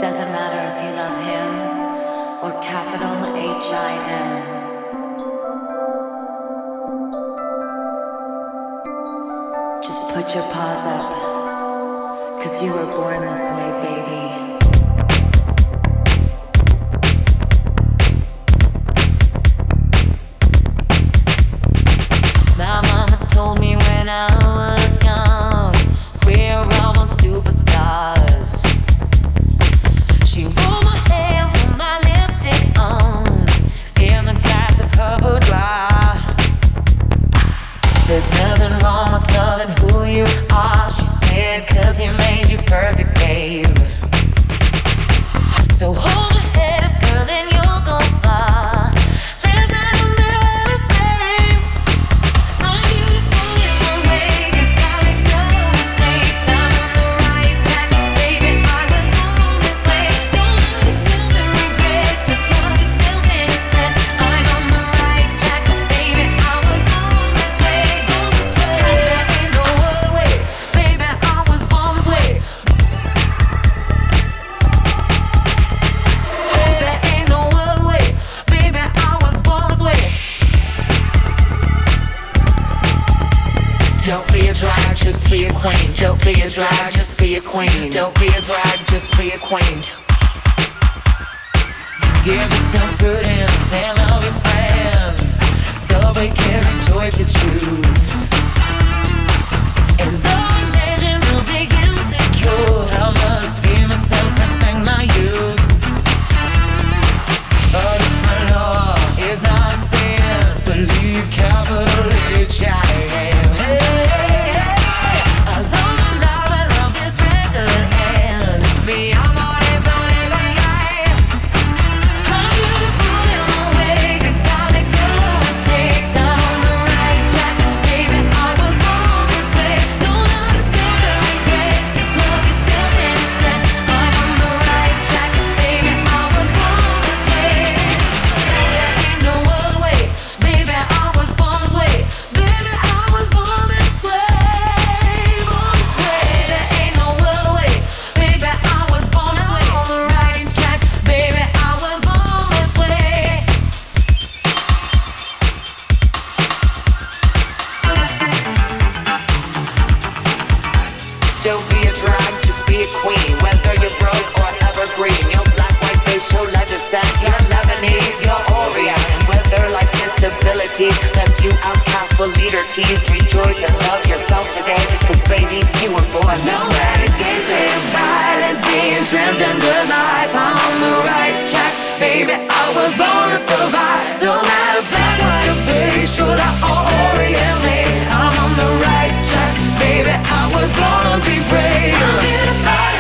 Doesn't matter if you love him or capital H-I-M. Just put your paws up, 'cause you were born this way, baby. My mama told me when I was young, we're all on superstars. She rolled my hair, put my lipstick on, in the glass of her boudoir. There's nothing wrong with loving who you are, she said, 'cause he made you perfect, babe. So hold your head up, girl, and you'll go far. There's nothing better to say. I'm beautiful in my way, 'cause God makes no mistakes. I'm on the right track, baby, I was born this way. Don't love yourself and regret, just love yourself innocent. I'm on the right track, baby, I was born this way, born this way. There ain't no other way, baby, I was born this way. Baby, ain't no other way, baby, I was born this way. Don't be a drag, just be a queen. Don't be a drag, just be a queen. Don't be a drag, just be a queen. Give yourself prudence and love your friends, so we can rejoice the truth. And though religion will be insecure, I must be myself, respect my youth. A different law is not a sin, believe capital H-I-M. Hey, hey, hey. I love this record and me, I'm on it, yeah. I'm beautiful in my way, 'cause God makes no mistakes. I'm on the right track, baby, I was born this way. Don't love yourself and regret, just love yourself innocent. I'm on the right track, baby, I was born this way. There ain't no other way, baby, I was born this way. Baby, I was born this way, born this way. There ain't no other way, baby, I was born this way. On the right track, baby, I was born this way. Don't be a drag, just be a queen. Whether you're broke or evergreen, your black, white face, your light descent, your Lebanese, your Orient. And whether life's disabilities left you outcast for leader teased, rejoice and love yourself today, 'cause baby, you were born this way. Gay, straight, bi, lesbian, transgender life, I'm on the right track, baby, I was born to survive. No matter black, white, or beige, should I orient me? I'm on the right track, baby, I was born to be brave. I'm beautiful